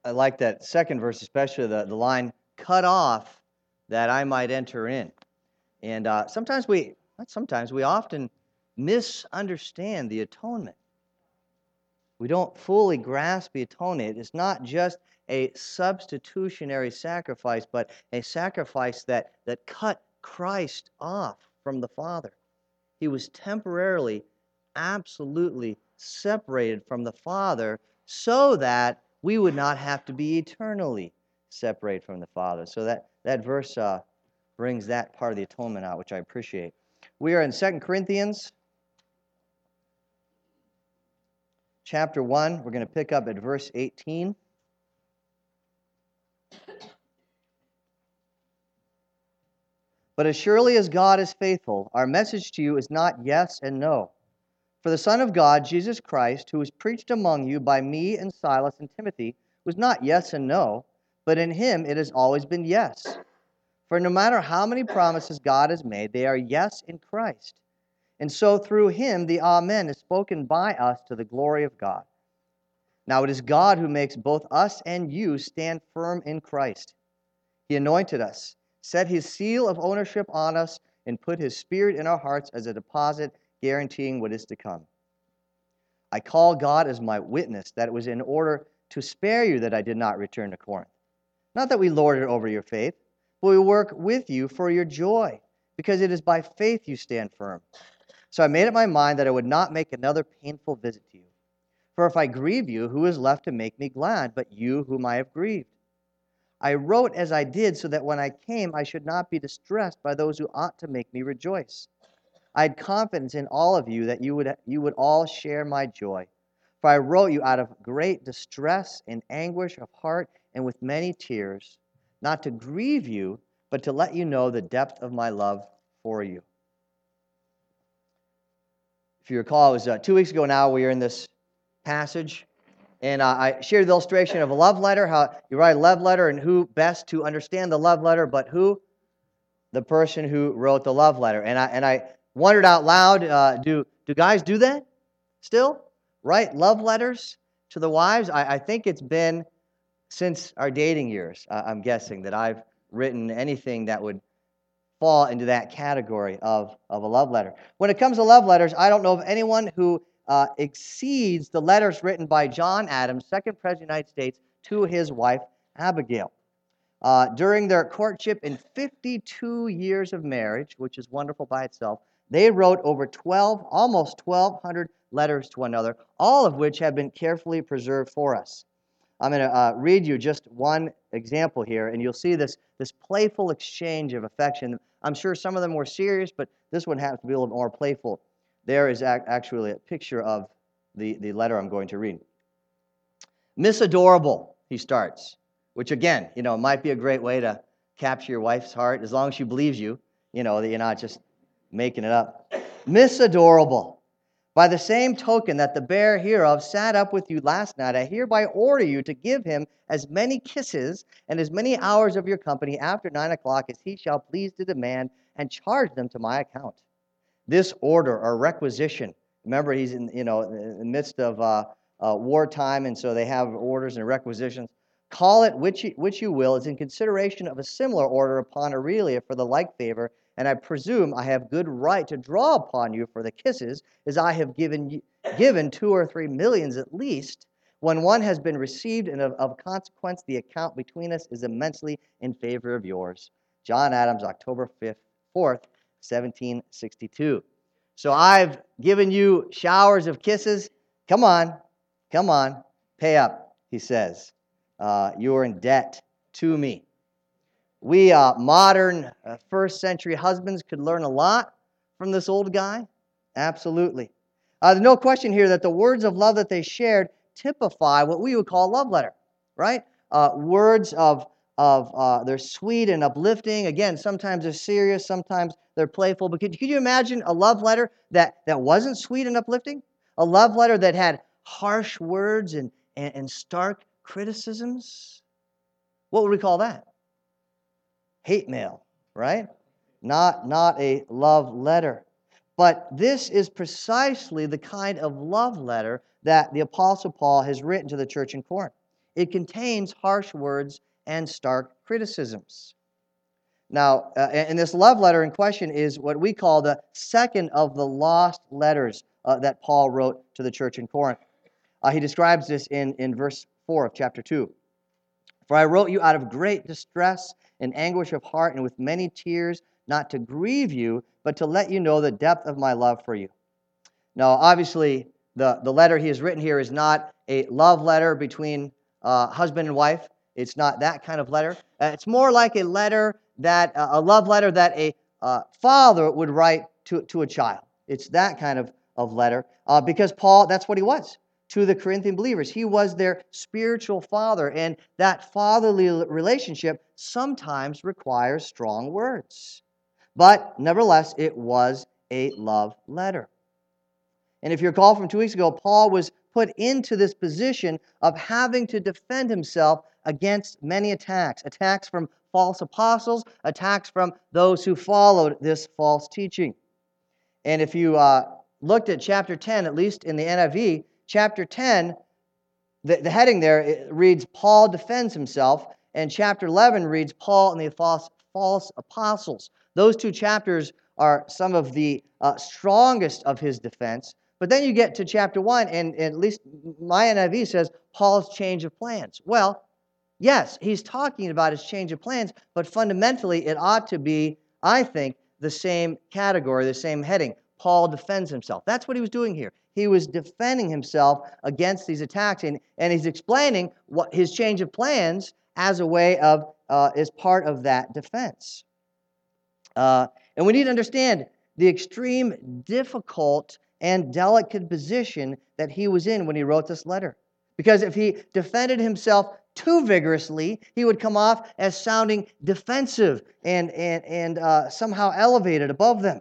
I like that second verse, especially the line, cut off that I might enter in. And we often misunderstand the atonement. We don't fully grasp the atonement. It's not just a substitutionary sacrifice, but a sacrifice that cut Christ off from the Father. He was temporarily, absolutely separated from the Father so that we would not have to be eternally separated from the Father. So that verse brings that part of the atonement out, which I appreciate. We are in 2 Corinthians chapter 1. We're going to pick up at verse 18. But as surely as God is faithful, our message to you is not yes and no. For the Son of God, Jesus Christ, who was preached among you by me and Silas and Timothy, was not yes and no, but in him it has always been yes. For no matter how many promises God has made, they are yes in Christ. And so through him the Amen is spoken by us to the glory of God. Now it is God who makes both us and you stand firm in Christ. He anointed us, set his seal of ownership on us, and put his Spirit in our hearts as a deposit, guaranteeing what is to come. I call God as my witness that it was in order to spare you that I did not return to Corinth. Not that we lorded over your faith, but we work with you for your joy, because it is by faith you stand firm. So I made up my mind that I would not make another painful visit to you. For if I grieve you, who is left to make me glad but you whom I have grieved? I wrote as I did so that when I came I should not be distressed by those who ought to make me rejoice. I had confidence in all of you that you would all share my joy. For I wrote you out of great distress and anguish of heart and with many tears, not to grieve you, but to let you know the depth of my love for you. If you recall, it was 2 weeks ago now we were in this passage, and I shared the illustration of a love letter, how you write a love letter, and who best to understand the love letter but who? The person who wrote the love letter. And I wondered out loud, do guys do that still? Write love letters to the wives? I think it's been since our dating years, I'm guessing, that I've written anything that would fall into that category of a love letter. When it comes to love letters, I don't know of anyone who exceeds the letters written by John Adams, second President of the United States, to his wife, Abigail. During their courtship and 52 years of marriage, which is wonderful by itself, they wrote over almost 1,200 letters to one another, all of which have been carefully preserved for us. I'm going to read you just one example here, and you'll see this playful exchange of affection. I'm sure some of them were serious, but this one happens to be a little more playful. There is actually a picture of the letter I'm going to read. Miss Adorable, he starts, which again, might be a great way to capture your wife's heart, as long as she believes you, that you're not just making it up. Miss Adorable, by the same token that the bear hereof sat up with you last night, I hereby order you to give him as many kisses and as many hours of your company after 9 o'clock as he shall please to demand, and charge them to my account. This order or requisition, remember he's in the midst of wartime, and so they have orders and requisitions. Call it which you will, is in consideration of a similar order upon Aurelia for the like favor, and I presume I have good right to draw upon you for the kisses, as I have given 2 or 3 millions at least. When one has been received, and of consequence the account between us is immensely in favor of yours. John Adams, October 4th, 1762. So I've given you showers of kisses. Come on, pay up, he says. You're in debt to me. We modern first century husbands could learn a lot from this old guy. Absolutely. There's no question here that the words of love that they shared typify what we would call a love letter, right? Words of they're sweet and uplifting. Again, sometimes they're serious, sometimes they're playful. But could you imagine a love letter that wasn't sweet and uplifting? A love letter that had harsh words and stark criticisms? What would we call that? Hate mail, right? Not a love letter. But this is precisely the kind of love letter that the Apostle Paul has written to the church in Corinth. it contains harsh words and stark criticisms. Now, and this love letter in question is what we call the second of the lost letters that Paul wrote to the church in Corinth. He describes this in verse 4 of chapter 2. For I wrote you out of great distress and anguish of heart and with many tears, not to grieve you, but to let you know the depth of my love for you. Now, obviously, the letter he has written here is not a love letter between husband and wife. It's not that kind of letter. It's more like a letter a love letter that a father would write to a child. It's that kind of letter because Paul, that's what he was to the Corinthian believers. He was their spiritual father, and that fatherly relationship sometimes requires strong words. But nevertheless, it was a love letter. And if you recall from 2 weeks ago, Paul was put into this position of having to defend himself against many attacks from false apostles, attacks from those who followed this false teaching. And if you looked at chapter 10, at least in the NIV, chapter 10, the heading there reads, Paul defends himself, and chapter 11 reads, Paul and the false apostles. Those two chapters are some of the strongest of his defense. But then you get to chapter 1, and at least my NIV says, Paul's change of plans. Well, yes, he's talking about his change of plans, but fundamentally it ought to be, I think, the same category, the same heading. Paul defends himself. That's what he was doing here. He was defending himself against these attacks, and he's explaining what his change of plans as a way of, as part of that defense. And we need to understand the extreme difficult and delicate position that he was in when he wrote this letter. Because if he defended himself too vigorously, he would come off as sounding defensive and somehow elevated above them.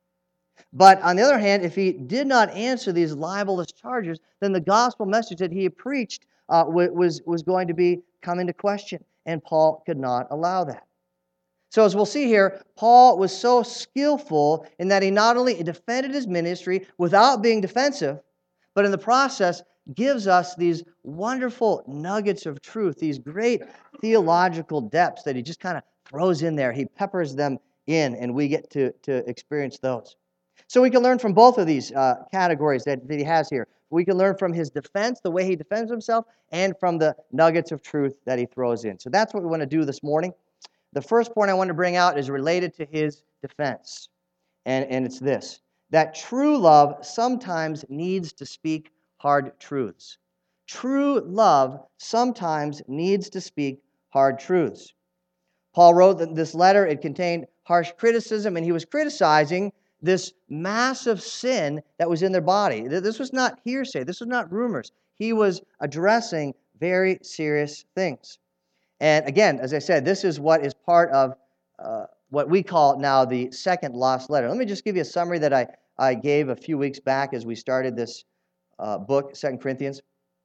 But on the other hand, if he did not answer these libelous charges, then the gospel message that he preached was going to come into question, and Paul could not allow that. So as we'll see here, Paul was so skillful in that he not only defended his ministry without being defensive, but in the process gives us these wonderful nuggets of truth, these great theological depths that he just kind of throws in there. He peppers them in, and we get to experience those. So we can learn from both of these categories that he has here. We can learn from his defense, the way he defends himself, and from the nuggets of truth that he throws in. So that's what we want to do this morning. The first point I want to bring out is related to his defense, and it's this, that true love sometimes needs to speak hard truths. True love sometimes needs to speak hard truths. Paul wrote this letter. It contained harsh criticism, and he was criticizing this massive sin that was in their body. This was not hearsay. This was not rumors. He was addressing very serious things. And again, as I said, this is what is part of what we call now the second lost letter. Let me just give you a summary that I gave a few weeks back as we started this book, 2 Corinthians.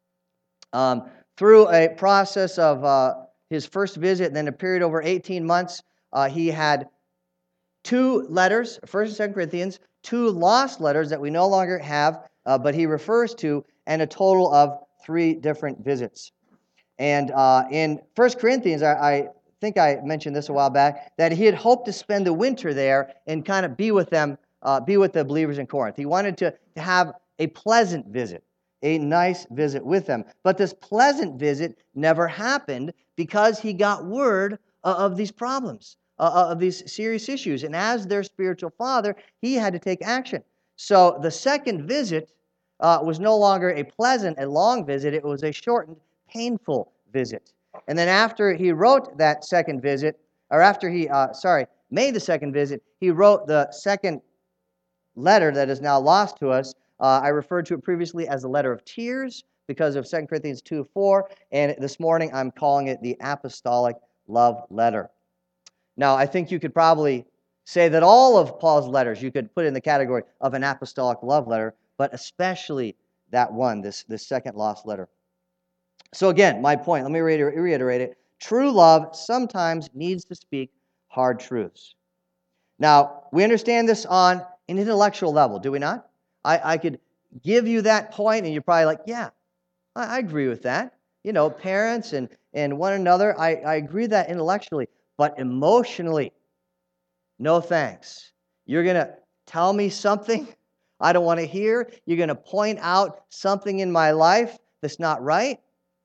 Through a process of his first visit and then a period over 18 months, he had 2 letters, 1st and 2nd Corinthians, 2 lost letters that we no longer have, but he refers to, and a total of 3 different visits. And in 1 Corinthians, I think I mentioned this a while back, that he had hoped to spend the winter there and kind of be with them, be with the believers in Corinth. He wanted to have a pleasant visit, a nice visit with them. But this pleasant visit never happened because he got word of these problems, of these serious issues. And as their spiritual father, he had to take action. So the second visit was no longer a pleasant and long visit. It was a shortened, painful visit. And then after he wrote that second visit, or after he, made the second visit, he wrote the second letter that is now lost to us. I referred to it previously as the letter of tears because of 2 Corinthians 2:4, and this morning I'm calling it the apostolic love letter. Now, I think you could probably say that all of Paul's letters you could put in the category of an apostolic love letter, but especially that one, this second lost letter. So again, my point, let me reiterate it. True love sometimes needs to speak hard truths. Now, we understand this on an intellectual level, do we not? I could give you that point, and you're probably like, yeah, I agree with that. parents and one another. I agree that intellectually, but emotionally, no thanks. You're going to tell me something I don't want to hear. You're going to point out something in my life that's not right.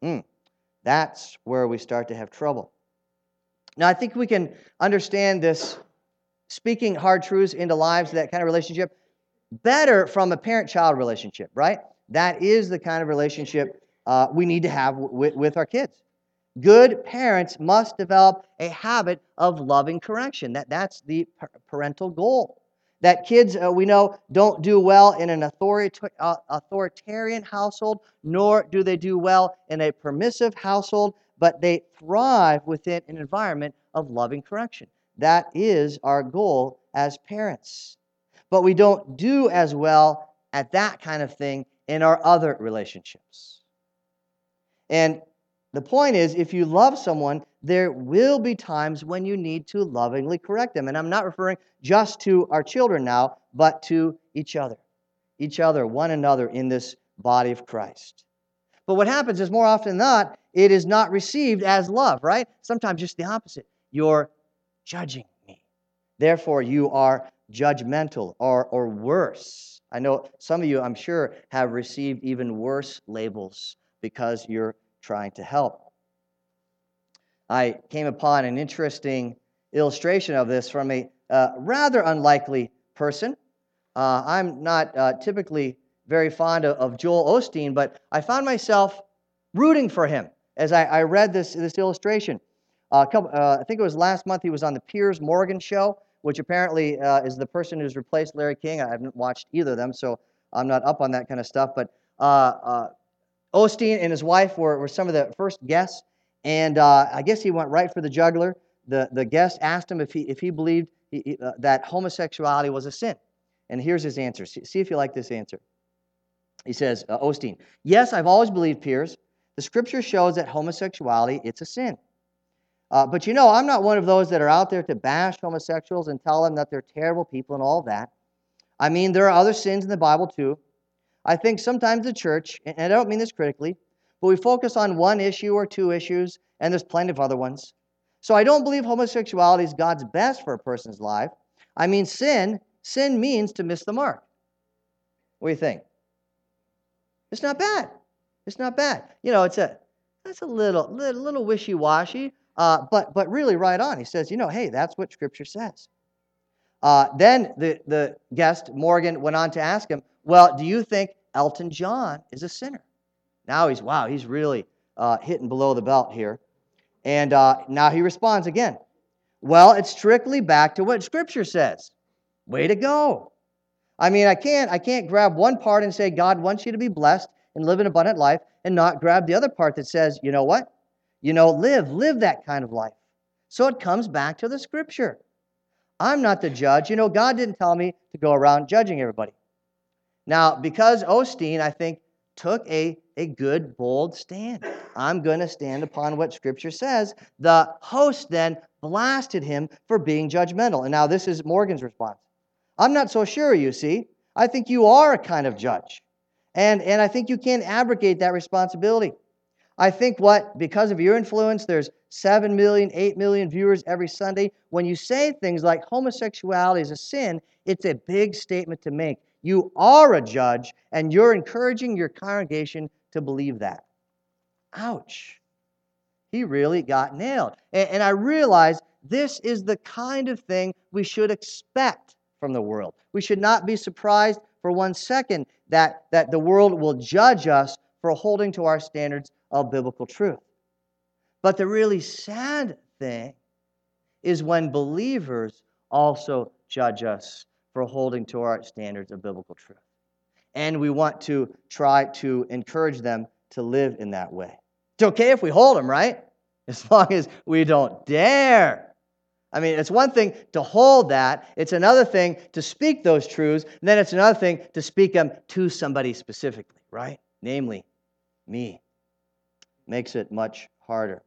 That's where we start to have trouble. Now, I think we can understand this speaking hard truths into lives, that kind of relationship, better from a parent-child relationship, right? That is the kind of relationship we need to have with our kids. Good parents must develop a habit of loving correction. That's the parental goal. That kids, we know, don't do well in an authoritarian household, nor do they do well in a permissive household, but they thrive within an environment of loving correction. That is our goal as parents. But we don't do as well at that kind of thing in our other relationships. And the point is, if you love someone, there will be times when you need to lovingly correct them. And I'm not referring just to our children now, but to each other, one another in this body of Christ. But what happens is, more often than not, it is not received as love, right? Sometimes just the opposite. You're judging me. Therefore, you are judgmental or worse. I know some of you, I'm sure, have received even worse labels because you're trying to help. I came upon an interesting illustration of this from a rather unlikely person. I'm not typically very fond of Joel Osteen, but I found myself rooting for him as I read this illustration. I think it was last month he was on the Piers Morgan show, which apparently is the person who's replaced Larry King. I haven't watched either of them, so I'm not up on that kind of stuff. But Osteen and his wife were some of the first guests, and I guess he went right for the jugular. The guest asked him if he believed that homosexuality was a sin. And here's his answer. See if you like this answer. He says, Osteen, yes, I've always believed, Piers. The Scripture shows that homosexuality, it's a sin. But I'm not one of those that are out there to bash homosexuals and tell them that they're terrible people and all that. I mean, there are other sins in the Bible too. I think sometimes the church, and I don't mean this critically, but we focus on one issue or two issues, and there's plenty of other ones. So I don't believe homosexuality is God's best for a person's life. I mean, sin means to miss the mark. What do you think? It's not bad. It's not bad. That's a little wishy-washy, but really right on. He says, hey, that's what Scripture says. Then the guest, Morgan, went on to ask him, well, do you think Elton John is a sinner? Now he's really hitting below the belt here. And now he responds again. Well, it's strictly back to what Scripture says. Way to go. I mean, I can't grab one part and say God wants you to be blessed and live an abundant life and not grab the other part that says, you know what? Live that kind of life. So it comes back to the Scripture. I'm not the judge. God didn't tell me to go around judging everybody. Now, because Osteen, I think, took a good, bold stand. I'm going to stand upon what Scripture says. The host then blasted him for being judgmental. And now this is Morgan's response. I'm not so sure, you see. I think you are a kind of judge. And I think you can't abrogate that responsibility. I think because of your influence, there's 7 million, 8 million viewers every Sunday. When you say things like homosexuality is a sin, it's a big statement to make. You are a judge, and you're encouraging your congregation to believe that. Ouch. He really got nailed. And I realize this is the kind of thing we should expect from the world. We should not be surprised for 1 second that the world will judge us for holding to our standards of biblical truth. But the really sad thing is when believers also judge us for holding to our standards of biblical truth. And we want to try to encourage them to live in that way. It's okay if we hold them, right? As long as we don't dare. I mean, it's one thing to hold that. It's another thing to speak those truths. And then it's another thing to speak them to somebody specifically, right? Namely, me. Makes it much harder.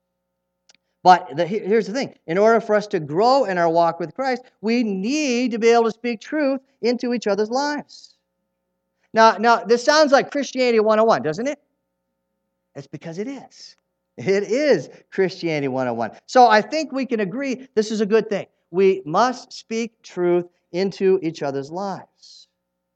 But here's the thing. In order for us to grow in our walk with Christ, we need to be able to speak truth into each other's lives. Now, this sounds like Christianity 101, doesn't it? It's because it is. It is Christianity 101. So I think we can agree this is a good thing. We must speak truth into each other's lives.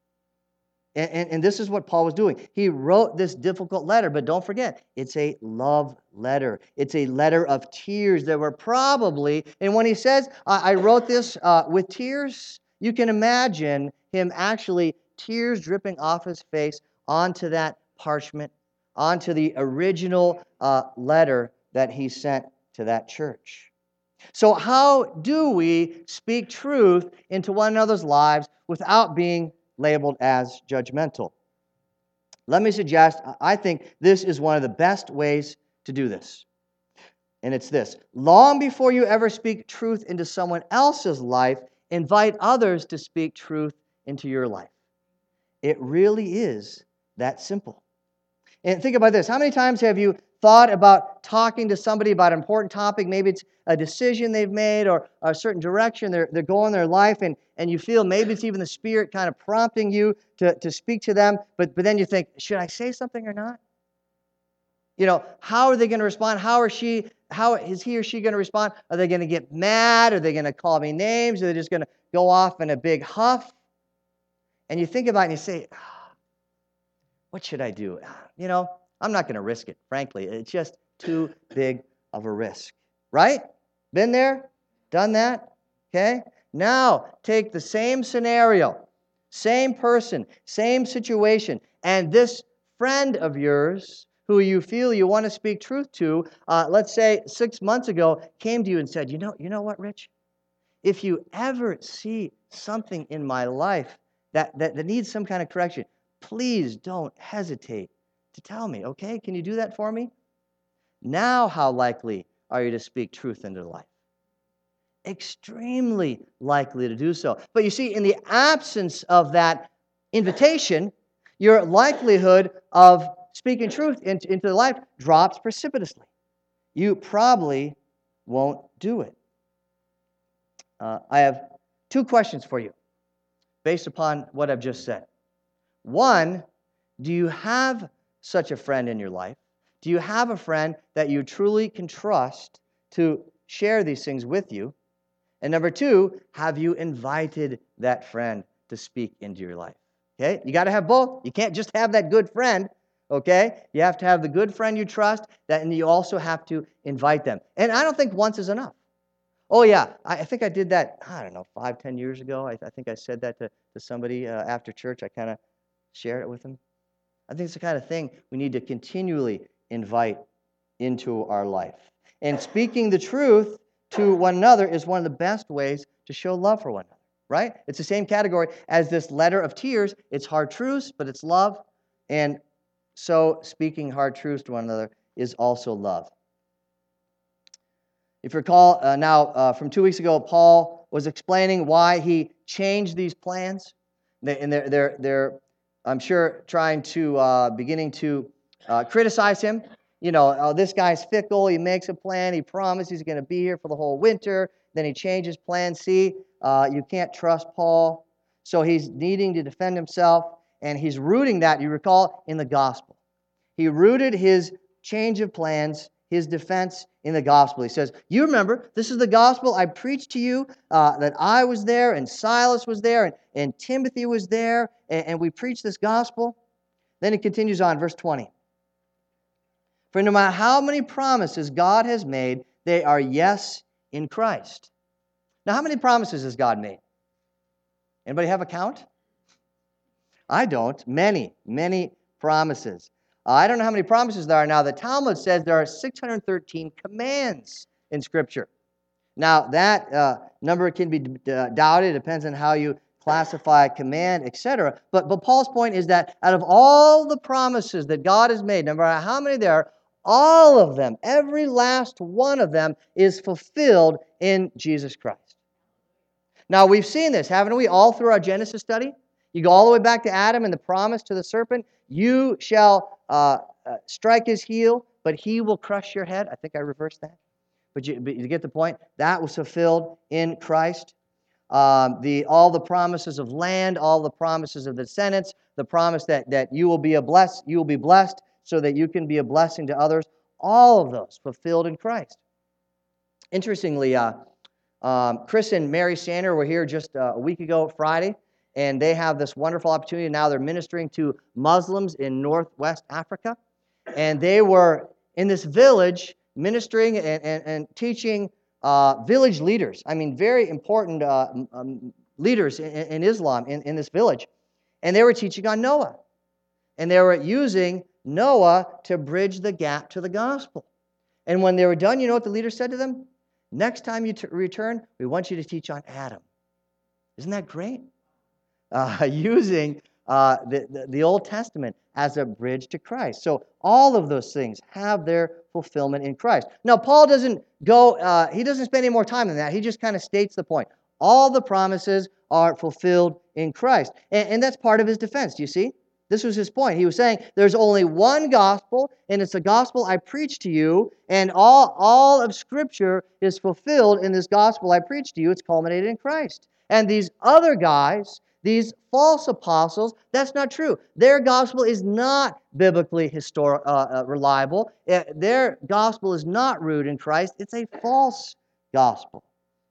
And this is what Paul was doing. He wrote this difficult letter, but don't forget, it's a love letter. It's a letter of tears that were probably, and when he says, I wrote this with tears, you can imagine him actually tears dripping off his face onto that parchment, onto the original letter that he sent to that church. So how do we speak truth into one another's lives without being labeled as judgmental? Let me suggest, I think this is one of the best ways to do this. And it's this: long before you ever speak truth into someone else's life, invite others to speak truth into your life. It really is that simple. And think about this. How many times have you thought about talking to somebody about an important topic? Maybe it's a decision they've made or a certain direction they're going in their life, and you feel maybe it's even the Spirit kind of prompting you to speak to them, but then you think, should I say something or not? You know, how are they going to respond? How is he or she going to respond? Are they going to get mad? Are they going to call me names? Are they just going to go off in a big huff? And you think about it and you say, what should I do? You know, I'm not going to risk it, frankly. It's just too big of a risk. Right? Been there? Done that? Okay? Now, take the same scenario, same person, same situation, and this friend of yours who you feel you want to speak truth to, let's say 6 months ago, came to you and said, you know what, Rich? If you ever see something in my life that needs some kind of correction, please don't hesitate to tell me, okay? Can you do that for me? Now, how likely are you to speak truth into life? Extremely likely to do so. But you see, in the absence of that invitation, your likelihood of speaking truth into life drops precipitously. You probably won't do it. I have 2 questions for you based upon what I've just said. One, do you have such a friend in your life? Do you have a friend that you truly can trust to share these things with you? And number 2, have you invited that friend to speak into your life? Okay? You got to have both. You can't just have that good friend, okay? You have to have the good friend you trust, and you also have to invite them. And I don't think once is enough. Oh, yeah, I think I did that, 5-10 years ago. I think I said that to somebody after church. I kind of shared it with them. I think it's the kind of thing we need to continually invite into our life. And speaking the truth to one another is one of the best ways to show love for one another, right? It's the same category as this letter of tears. It's hard truths, but it's love. And so speaking hard truths to one another is also love. If you recall, from 2 weeks ago, Paul was explaining why he changed these plans. And they're I'm sure, beginning to criticize him. You know, oh, this guy's fickle. He makes a plan. He promises he's going to be here for the whole winter. Then he changes plans. See, you can't trust Paul. So he's needing to defend himself, and he's rooting that, you recall, in the gospel. He rooted his change of plans, his defense, in the gospel. He says, you remember, this is the gospel I preached to you, that I was there, and Silas was there, and Timothy was there, and we preached this gospel. Then he continues on, verse 20. For no matter how many promises God has made, they are yes in Christ. Now, how many promises has God made? Anybody have a count? I don't. Many, many promises. I don't know how many promises there are now. The Talmud says there are 613 commands in Scripture. Now, that number can be doubted. It depends on how you classify a command, etc. But Paul's point is that out of all the promises that God has made, no matter how many there are, all of them, every last one of them, is fulfilled in Jesus Christ. Now, we've seen this, haven't we, all through our Genesis study? You go all the way back to Adam and the promise to the serpent, you shall strike his heel, but he will crush your head. I think I reversed that. But you get the point. That was fulfilled in Christ. All the promises of land, all the promises of the descendants, the promise that you will be blessed, so that you can be a blessing to others. All of those fulfilled in Christ. Interestingly, Chris and Mary Sander were here just a week ago, Friday, and they have this wonderful opportunity. Now they're ministering to Muslims in Northwest Africa. And they were in this village ministering and teaching village leaders. I mean, very important leaders in Islam in this village. And they were teaching on Noah. And they were using Noah to bridge the gap to the gospel. And when they were done, you know what the leader said to them? Next time you return, we want you to teach on Adam. Isn't that great? Using the Old Testament as a bridge to Christ. So all of those things have their fulfillment in Christ. Now, Paul doesn't go, he doesn't spend any more time than that. He just kind of states the point. All the promises are fulfilled in Christ. And that's part of his defense, do you see? This was his point. He was saying there's only one gospel, and it's the gospel I preach to you, and all of Scripture is fulfilled in this gospel I preach to you. It's culminated in Christ. And these other guys, these false apostles, that's not true. Their gospel is not biblically reliable. Their gospel is not rooted in Christ. It's a false gospel.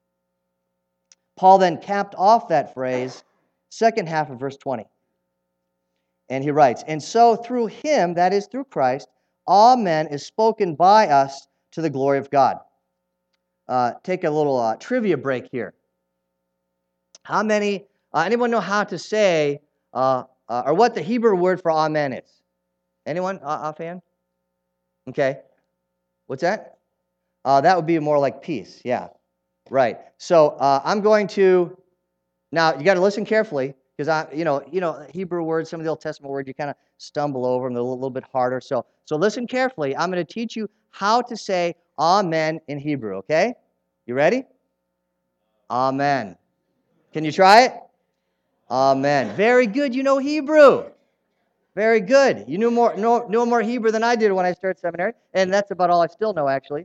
Paul then capped off that phrase, second half of verse 20. And he writes, and so through him, that is through Christ, amen is spoken by us to the glory of God. Take a little trivia break here. How many, anyone know how to say, or what the Hebrew word for amen is? Anyone offhand? Okay. What's that? That would be more like peace. Yeah. Right. So I'm going to, now you got to listen carefully. Because Hebrew words, some of the Old Testament words, you kind of stumble over them. They're a little bit harder. So listen carefully. I'm going to teach you how to say amen in Hebrew, okay? You ready? Amen. Can you try it? Amen. Very good. You know Hebrew. Very good. You knew more Hebrew than I did when I started seminary. And that's about all I still know, actually.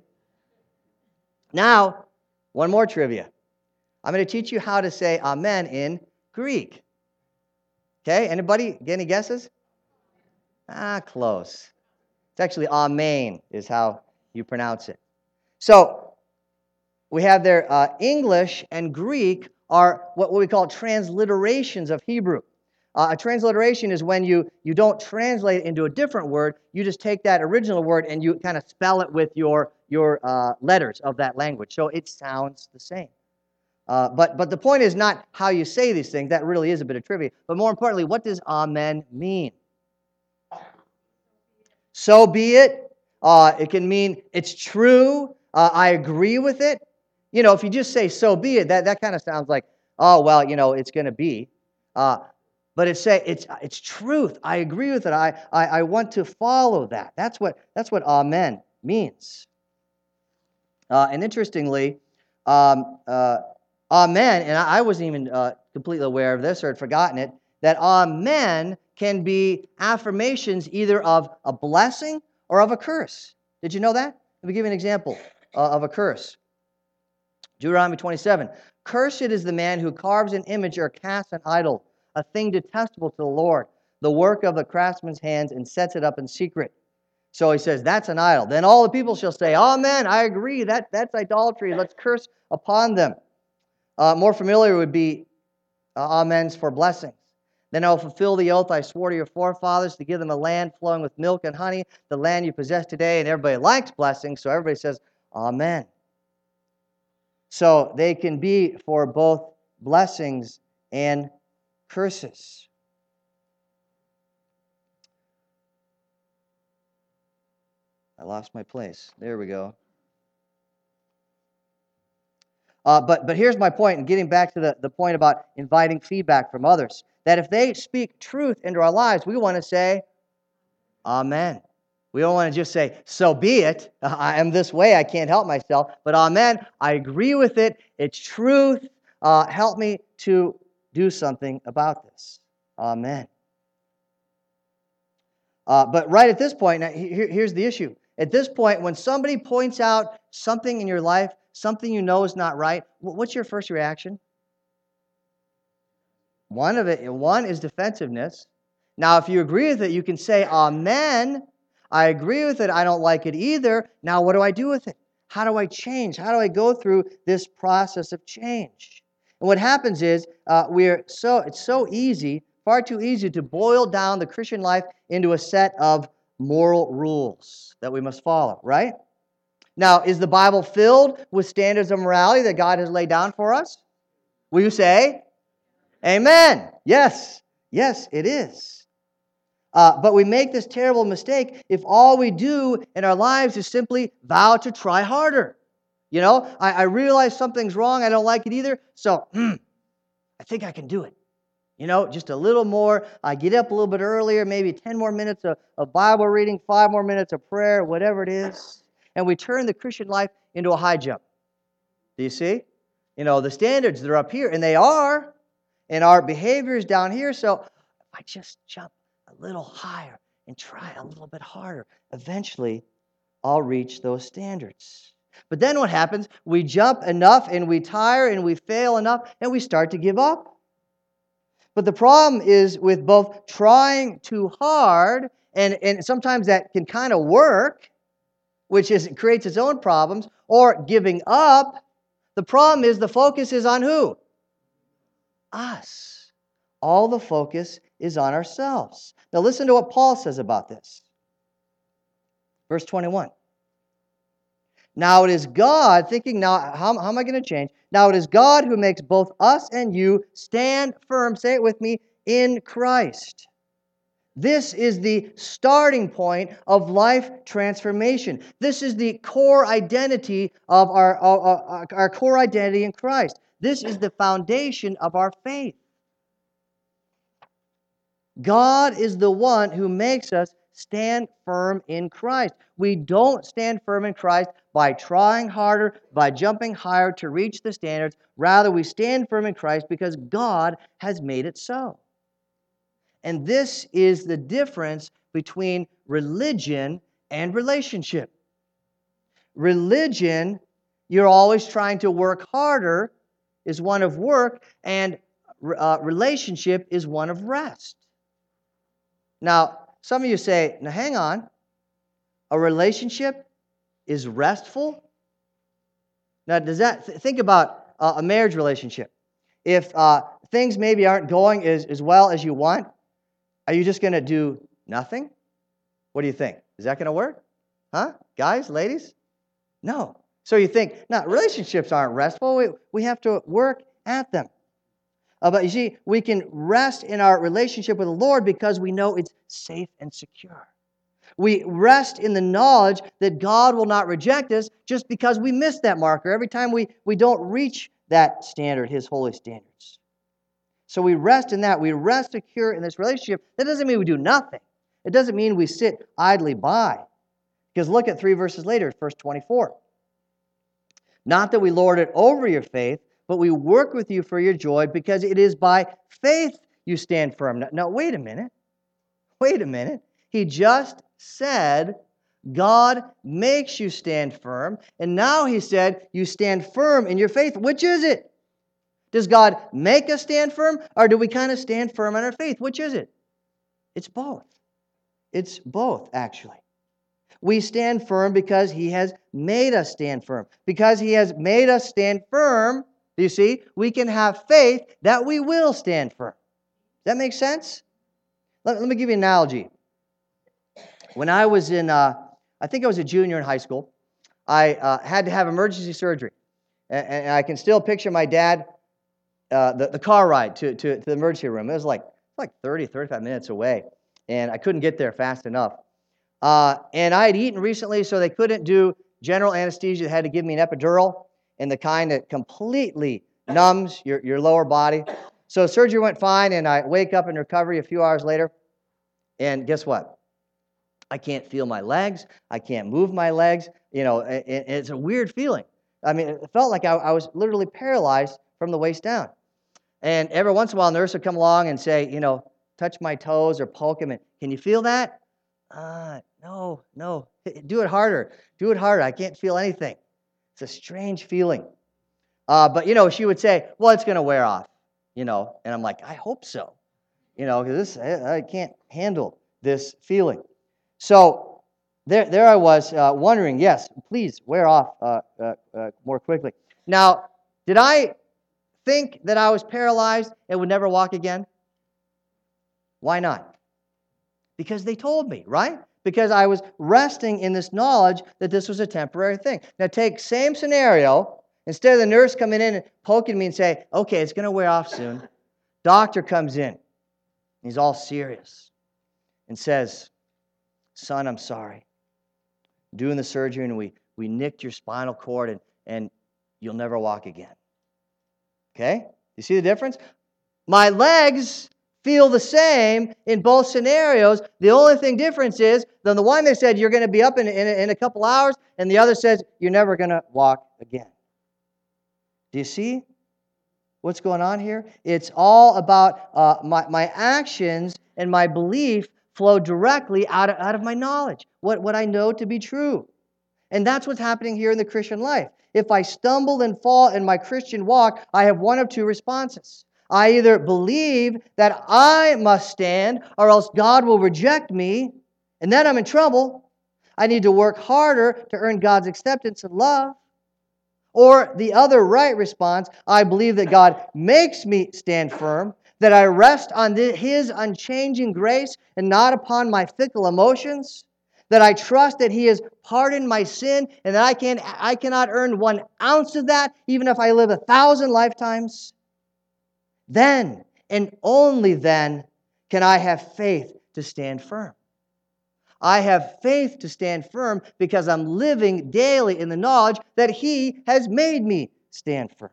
Now, one more trivia. I'm going to teach you how to say amen in Greek. Okay, anybody get any guesses? Close. It's actually amen is how you pronounce it. So we have there English and Greek are what we call transliterations of Hebrew. A transliteration is when you don't translate it into a different word. You just take that original word and you kind of spell it with your letters of that language. So it sounds the same. But the point is not how you say these things. That really is a bit of trivia. But more importantly, what does amen mean? So be it. It can mean it's true. I agree with it. If you just say so be it, that kind of sounds like, oh, well, it's going to be. But it's truth. I agree with it. I want to follow that. That's what amen means. And interestingly, amen, and I wasn't even completely aware of this or had forgotten it, that amen can be affirmations either of a blessing or of a curse. Did you know that? Let me give you an example of a curse. Deuteronomy 27. Cursed is the man who carves an image or casts an idol, a thing detestable to the Lord, the work of the craftsman's hands, and sets it up in secret. So he says, that's an idol. Then all the people shall say, amen, I agree, that's idolatry. Let's curse upon them. More familiar would be amens for blessings. Then I will fulfill the oath I swore to your forefathers to give them a land flowing with milk and honey, the land you possess today. And everybody likes blessings, so everybody says, amen. So they can be for both blessings and curses. I lost my place. There we go. But here's my point, and getting back to the point about inviting feedback from others, that if they speak truth into our lives, we want to say, amen. We don't want to just say, so be it. I am this way. I can't help myself. But amen. I agree with it. It's truth. Help me to do something about this. Amen. But right at this point, now, here's the issue. At this point, when somebody points out something in your life, something you know is not right, what's your first reaction? One is defensiveness. Now, if you agree with it, you can say, amen. I agree with it. I don't like it either. Now, what do I do with it? How do I change? How do I go through this process of change? And what happens is it's so easy, far too easy to boil down the Christian life into a set of moral rules that we must follow, right? Now, is the Bible filled with standards of morality that God has laid down for us? Will you say? Amen. Yes. Yes, it is. But we make this terrible mistake if all we do in our lives is simply vow to try harder. You know, I realize something's wrong. I don't like it either. So, I think I can do it. You know, just a little more. I get up a little bit earlier, maybe 10 more minutes of Bible reading, 5 more minutes of prayer, whatever it is. And we turn the Christian life into a high jump. Do you see? You know, the standards, they're up here, and they are. And our behavior is down here. So if I just jump a little higher and try a little bit harder, eventually I'll reach those standards. But then what happens? We jump enough and we tire and we fail enough and we start to give up. But the problem is with both trying too hard, and sometimes that can kind of work, creates its own problems, or giving up. The problem is the focus is on who? Us. All the focus is on ourselves. Now listen to what Paul says about this. Verse 21. Now it is God, thinking now, how am I going to change? Now it is God who makes both us and you stand firm, say it with me, in Christ. This is the starting point of life transformation. This is the core identity of our core identity in Christ. This is the foundation of our faith. God is the one who makes us stand firm in Christ. We don't stand firm in Christ by trying harder, by jumping higher to reach the standards. Rather, we stand firm in Christ because God has made it so. And this is the difference between religion and relationship. Religion, you're always trying to work harder, is one of work, and relationship is one of rest. Now, some of you say, now hang on, a relationship is restful? Now, think about a marriage relationship. If things maybe aren't going as well as you want, are you just going to do nothing? What do you think? Is that going to work? Huh? Guys, ladies? No. So you think, no, relationships aren't restful. We have to work at them. But you see, we can rest in our relationship with the Lord because we know it's safe and secure. We rest in the knowledge that God will not reject us just because we miss that marker every time we don't reach that standard, His holy standards. So we rest in that. We rest secure in this relationship. That doesn't mean we do nothing. It doesn't mean we sit idly by. Because look at 3 verses later, verse 24. Not that we lord it over your faith, but we work with you for your joy, because it is by faith you stand firm. Now, wait a minute. Wait a minute. He just said God makes you stand firm, and now he said you stand firm in your faith. Which is it? Does God make us stand firm, or do we kind of stand firm on our faith? Which is it? It's both. It's both, actually. We stand firm because He has made us stand firm. Because He has made us stand firm, you see, we can have faith that we will stand firm. Does that make sense? Let me give you an analogy. When I was I think I was a junior in high school, I had to have emergency surgery. And I can still picture my dad, the car ride to the emergency room. It was like 30, 35 minutes away. And I couldn't get there fast enough. And I had eaten recently, so they couldn't do general anesthesia. They had to give me an epidural, and the kind that completely numbs your lower body. So surgery went fine, and I wake up in recovery a few hours later, and guess what? I can't feel my legs. I can't move my legs. You know, and it's a weird feeling. I mean, it felt like I was literally paralyzed from the waist down. And every once in a while, a nurse would come along and say, you know, touch my toes or poke them. And, can you feel that? No. Do it harder. Do it harder. I can't feel anything. It's a strange feeling. But, you know, she would say, well, it's going to wear off, you know. And I'm like, I hope so. You know, because I can't handle this feeling. So There I was wondering, yes, please wear off more quickly. Now, did I think that I was paralyzed and would never walk again? Why not? Because they told me, right? Because I was resting in this knowledge that this was a temporary thing. Now, take same scenario. Instead of the nurse coming in and poking me and say, okay, it's going to wear off soon, doctor comes in. He's all serious and says, son, I'm sorry. Doing the surgery, and we nicked your spinal cord, and you'll never walk again. Okay? You see the difference? My legs feel the same in both scenarios. The only thing difference is, then the one that said you're going to be up in a couple hours, and the other says you're never going to walk again. Do you see what's going on here? It's all about my actions and my belief flow directly out of my knowledge, what I know to be true. And that's what's happening here in the Christian life. If I stumble and fall in my Christian walk, I have one of two responses. I either believe that I must stand, or else God will reject me, and then I'm in trouble. I need to work harder to earn God's acceptance and love. Or the other right response, I believe that God makes me stand firm, that I rest on His unchanging grace and not upon my fickle emotions, that I trust that He has pardoned my sin and that I cannot earn 1 ounce of that, even if I live 1,000 lifetimes. Then, and only then, can I have faith to stand firm. I have faith to stand firm because I'm living daily in the knowledge that He has made me stand firm.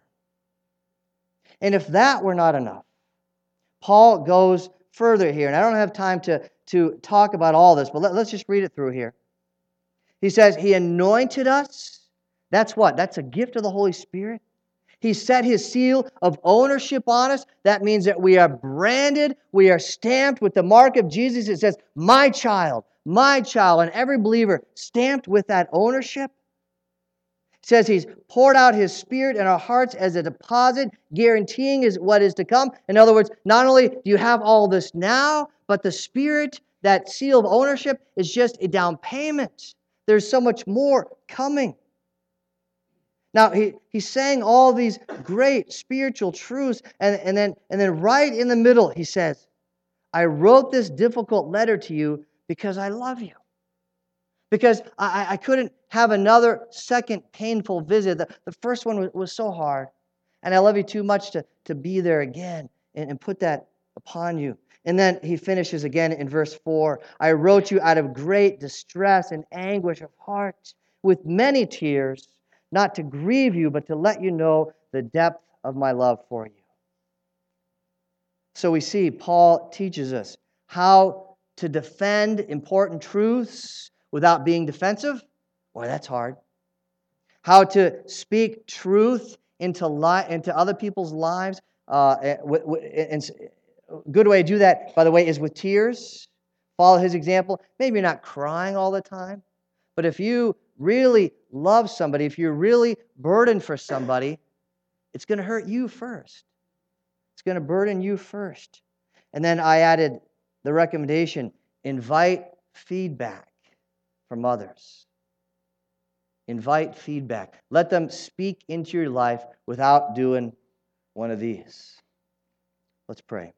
And if that were not enough, Paul goes further here. And I don't have time to talk about all this, but let's just read it through here. He says, He anointed us. That's what? That's a gift of the Holy Spirit. He set His seal of ownership on us. That means that we are branded, we are stamped with the mark of Jesus. It says, my child, and every believer stamped with that ownership. It says He's poured out His Spirit in our hearts as a deposit, guaranteeing is what is to come. In other words, not only do you have all this now, but the Spirit, that seal of ownership, is just a down payment. There's so much more coming. Now, he's saying all these great spiritual truths, and then right in the middle, he says, I wrote this difficult letter to you because I love you. Because I couldn't have another second painful visit. The first one was so hard, and I love you too much to be there again and put that upon you. And then he finishes again in verse 4, I wrote you out of great distress and anguish of heart, with many tears, not to grieve you, but to let you know the depth of my love for you. So we see Paul teaches us how to defend important truths without being defensive. Boy, that's hard. How to speak truth into other people's lives. And a good way to do that, by the way, is with tears. Follow his example. Maybe you're not crying all the time, but if you really love somebody, if you're really burdened for somebody, it's going to hurt you first. It's going to burden you first. And then I added the recommendation, invite feedback from others. Invite feedback. Let them speak into your life without doing one of these. Let's pray.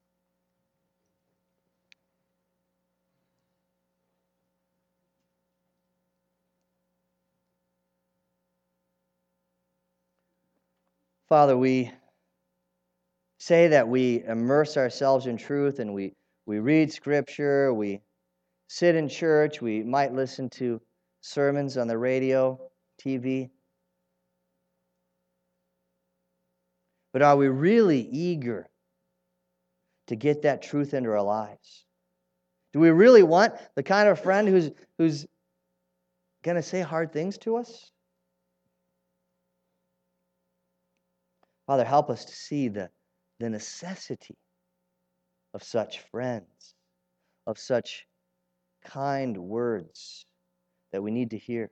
Father, we say that we immerse ourselves in truth and we read Scripture, we sit in church, we might listen to sermons on the radio, TV. But are we really eager to get that truth into our lives? Do we really want the kind of friend who's going to say hard things to us? Father, help us to see the necessity of such friends, of such kind words that we need to hear.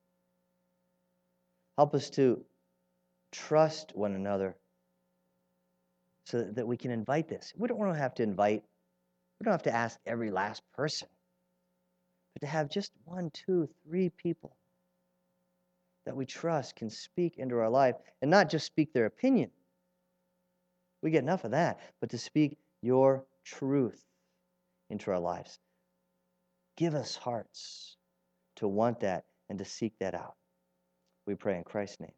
Help us to trust one another so that we can invite this. We don't have to invite, we don't have to ask every last person. but to have just 1, 2, 3 people that we trust can speak into our life, and not just speak their opinion. We get enough of that, but to speak your truth into our lives. Give us hearts to want that and to seek that out. We pray in Christ's name.